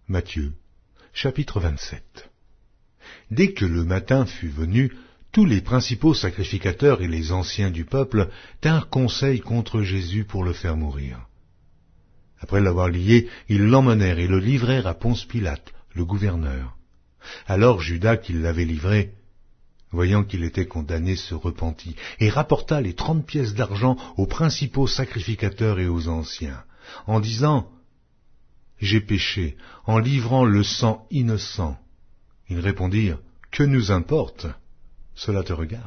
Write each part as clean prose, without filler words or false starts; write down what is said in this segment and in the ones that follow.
Matthieu, chapitre 27. Dès que le matin fut venu, tous les principaux sacrificateurs et les anciens du peuple tinrent conseil contre Jésus pour le faire mourir. Après l'avoir lié, ils l'emmenèrent et le livrèrent à Ponce Pilate, le gouverneur. Alors Judas, qui l'avait livré, voyant qu'il était condamné, se repentit, et rapporta les 30 pièces d'argent aux principaux sacrificateurs et aux anciens, en disant « J'ai péché en livrant le sang innocent. » Ils répondirent « Que nous importe? Cela te regarde. »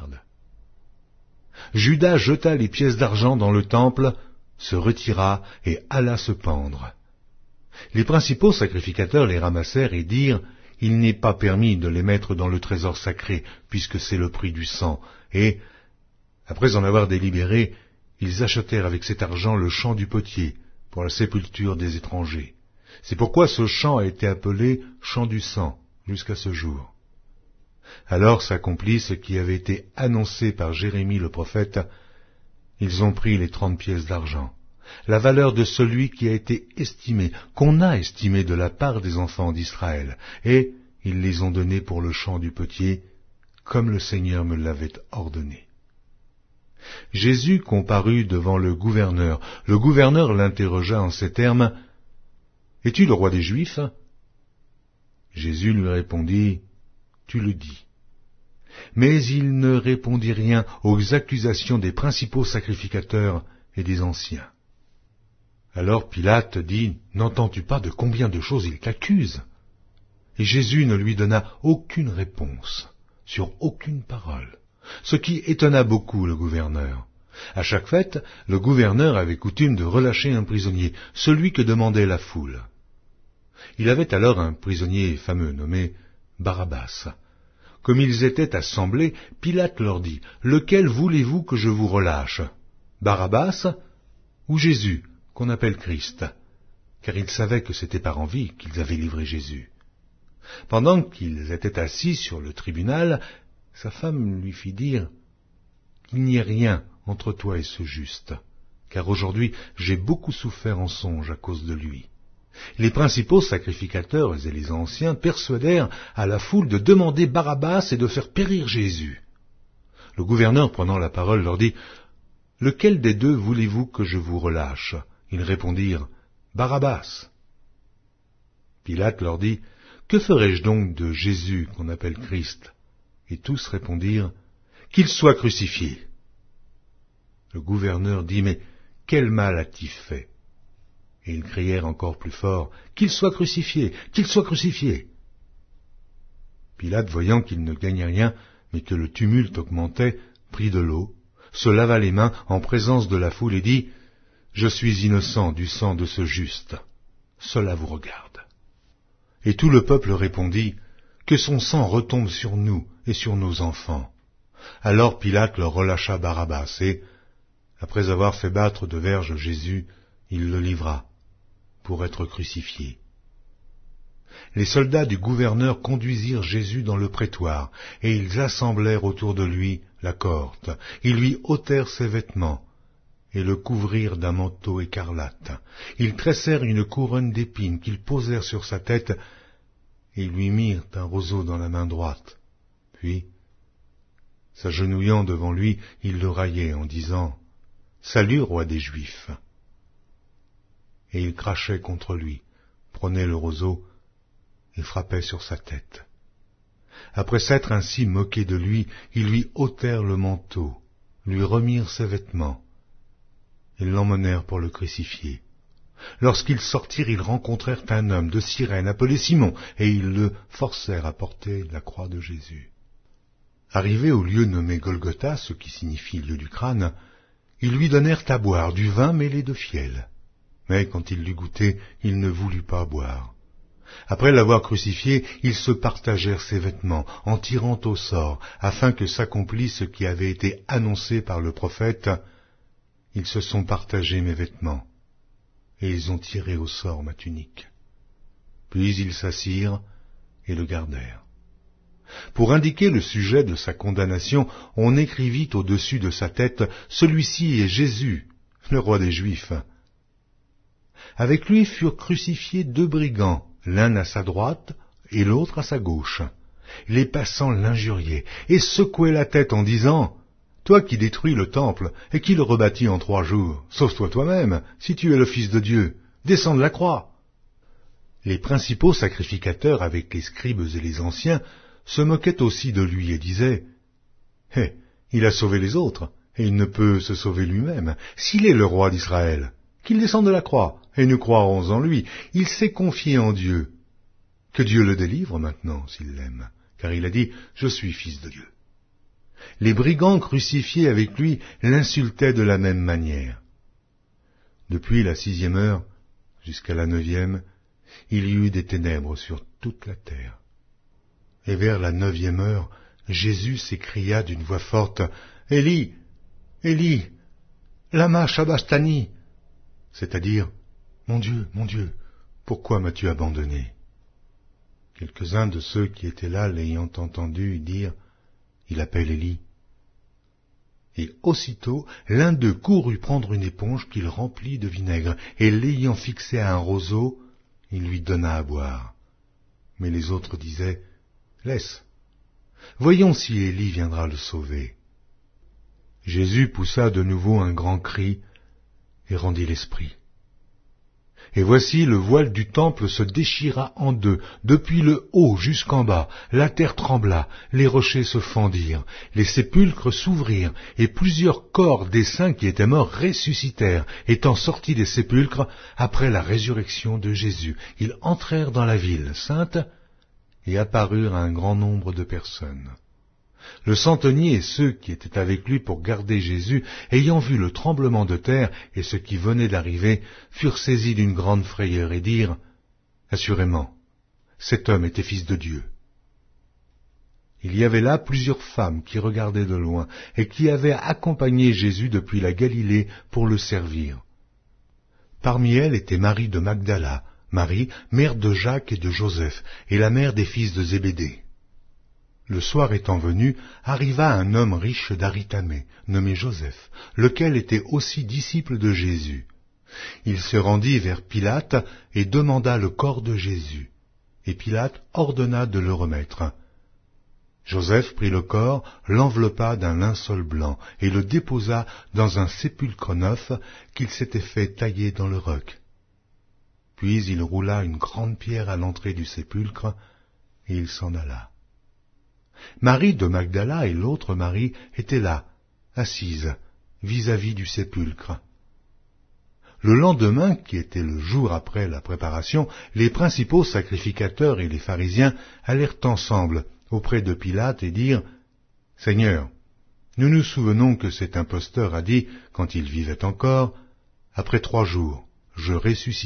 Judas jeta les pièces d'argent dans le temple, se retira et alla se pendre. Les principaux sacrificateurs les ramassèrent et dirent « Il n'est pas permis de les mettre dans le trésor sacré, puisque c'est le prix du sang. » Et, après en avoir délibéré, ils achetèrent avec cet argent le champ du potier, pour la sépulture des étrangers. C'est pourquoi ce champ a été appelé champ du sang, jusqu'à ce jour. Alors s'accomplit ce qui avait été annoncé par Jérémie le prophète. Ils ont pris les 30 pièces d'argent, la valeur de celui qui a été estimé, qu'on a estimé de la part des enfants d'Israël, et ils les ont donnés pour le champ du potier, comme le Seigneur me l'avait ordonné. Jésus comparut devant le gouverneur. Le gouverneur l'interrogea en ces termes, « Es-tu le roi des Juifs ?» Jésus lui répondit, « Tu le dis. » Mais il ne répondit rien aux accusations des principaux sacrificateurs et des anciens. Alors Pilate dit, « N'entends-tu pas de combien de choses il t'accuse ?» Et Jésus ne lui donna aucune réponse, sur aucune parole, ce qui étonna beaucoup le gouverneur. À chaque fête, le gouverneur avait coutume de relâcher un prisonnier, celui que demandait la foule. Il avait alors un prisonnier fameux nommé Barabbas. Comme ils étaient assemblés, Pilate leur dit, « Lequel voulez-vous que je vous relâche, Barabbas ou Jésus, qu'on appelle Christ ?» Car ils savaient que c'était par envie qu'ils avaient livré Jésus. Pendant qu'ils étaient assis sur le tribunal, sa femme lui fit dire, « Qu'il n'y ait rien entre toi et ce juste, car aujourd'hui j'ai beaucoup souffert en songe à cause de lui. » Les principaux sacrificateurs et les anciens persuadèrent à la foule de demander Barabbas et de faire périr Jésus. Le gouverneur, prenant la parole, leur dit, « Lequel des deux voulez-vous que je vous relâche ?» Ils répondirent, « Barabbas. » Pilate leur dit, « Que ferai-je donc de Jésus qu'on appelle Christ ?» Et tous répondirent, « Qu'il soit crucifié. » Le gouverneur dit, « Mais quel mal a-t-il fait ?» Et ils crièrent encore plus fort, « Qu'il soit crucifié, qu'il soit crucifié !» Pilate, voyant qu'il ne gagnait rien, mais que le tumulte augmentait, prit de l'eau, se lava les mains en présence de la foule et dit, « Je suis innocent du sang de ce juste, cela vous regarde. » Et tout le peuple répondit, « Que son sang retombe sur nous et sur nos enfants. » Alors Pilate leur relâcha Barabbas et, après avoir fait battre de verges Jésus, il le livra pour être crucifié. Les soldats du gouverneur conduisirent Jésus dans le prétoire, et ils assemblèrent autour de lui la cohorte. Ils lui ôtèrent ses vêtements, et le couvrirent d'un manteau écarlate. Ils tressèrent une couronne d'épines qu'ils posèrent sur sa tête, et lui mirent un roseau dans la main droite. Puis, s'agenouillant devant lui, ils le raillaient en disant, « Salut, roi des Juifs !» Et ils crachaient contre lui, prenaient le roseau et frappaient sur sa tête. Après s'être ainsi moqués de lui, ils lui ôtèrent le manteau, lui remirent ses vêtements, et l'emmenèrent pour le crucifier. Lorsqu'ils sortirent, ils rencontrèrent un homme de Cyrène appelé Simon, et ils le forcèrent à porter la croix de Jésus. Arrivés au lieu nommé Golgotha, ce qui signifie lieu du crâne, ils lui donnèrent à boire du vin mêlé de fiel. Mais quand il l'eut goûté, il ne voulut pas boire. Après l'avoir crucifié, ils se partagèrent ses vêtements, en tirant au sort, afin que s'accomplisse ce qui avait été annoncé par le prophète. Ils se sont partagés mes vêtements, et ils ont tiré au sort ma tunique. Puis ils s'assirent et le gardèrent. Pour indiquer le sujet de sa condamnation, on écrivit au-dessus de sa tête, « Celui-ci est Jésus, le roi des Juifs. » Avec lui furent crucifiés 2 brigands, l'un à sa droite et l'autre à sa gauche. Les passants l'injuriaient et secouaient la tête en disant « Toi qui détruis le temple et qui le rebâtis en 3 jours, sauve-toi toi-même, si tu es le Fils de Dieu, descends de la croix !» Les principaux sacrificateurs avec les scribes et les anciens se moquaient aussi de lui et disaient « Hé, il a sauvé les autres, et il ne peut se sauver lui-même. S'il est le roi d'Israël, qu'il descende de la croix, et nous croirons en lui. Il s'est confié en Dieu. Que Dieu le délivre maintenant, s'il l'aime, car il a dit « Je suis fils de Dieu ». Les brigands crucifiés avec lui l'insultaient de la même manière. Depuis la 6e heure jusqu'à la 9e, il y eut des ténèbres sur toute la terre. Et vers la 9e heure, Jésus s'écria d'une voix forte, « Élie, Élie, lama sabachthani » c'est-à-dire, « Mon Dieu, pourquoi m'as-tu abandonné » Quelques-uns de ceux qui étaient là, l'ayant entendu, dirent, « Il appelle Élie. » Et aussitôt, l'un d'eux courut prendre une éponge qu'il remplit de vinaigre, et l'ayant fixée à un roseau, il lui donna à boire. Mais les autres disaient, « Laisse, voyons si Élie viendra le sauver. » Jésus poussa de nouveau un grand cri et rendit l'esprit. Et voici le voile du temple se déchira en 2, depuis le haut jusqu'en bas, la terre trembla, les rochers se fendirent, les sépulcres s'ouvrirent, et plusieurs corps des saints qui étaient morts ressuscitèrent, étant sortis des sépulcres après la résurrection de Jésus. Ils entrèrent dans la ville sainte et apparurent à un grand nombre de personnes. Le centenier et ceux qui étaient avec lui pour garder Jésus, ayant vu le tremblement de terre et ce qui venait d'arriver, furent saisis d'une grande frayeur et dirent « Assurément, cet homme était fils de Dieu. » Il y avait là plusieurs femmes qui regardaient de loin et qui avaient accompagné Jésus depuis la Galilée pour le servir. Parmi elles était Marie de Magdala, Marie, mère de Jacques et de Joseph, et la mère des fils de Zébédée. Le soir étant venu, arriva un homme riche d'Aritamée, nommé Joseph, lequel était aussi disciple de Jésus. Il se rendit vers Pilate et demanda le corps de Jésus. Et Pilate ordonna de le remettre. Joseph prit le corps, l'enveloppa d'un linceul blanc et le déposa dans un sépulcre neuf qu'il s'était fait tailler dans le roc. Puis il roula une grande pierre à l'entrée du sépulcre et il s'en alla. Marie de Magdala et l'autre Marie étaient là, assises, vis-à-vis du sépulcre. Le lendemain, qui était le jour après la préparation, les principaux sacrificateurs et les pharisiens allèrent ensemble auprès de Pilate et dirent « Seigneur, nous nous souvenons que cet imposteur a dit, quand il vivait encore, « Après 3 jours, je ressusciterai. »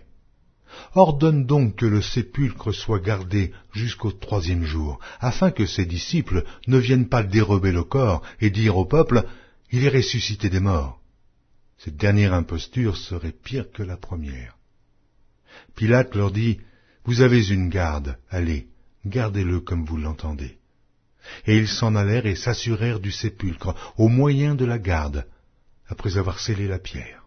Ordonne donc que le sépulcre soit gardé jusqu'au 3e jour, afin que ses disciples ne viennent pas dérober le corps et dire au peuple « Il est ressuscité des morts ». Cette dernière imposture serait pire que la première. Pilate leur dit « Vous avez une garde, allez, gardez-le comme vous l'entendez. » Et ils s'en allèrent et s'assurèrent du sépulcre, au moyen de la garde, après avoir scellé la pierre.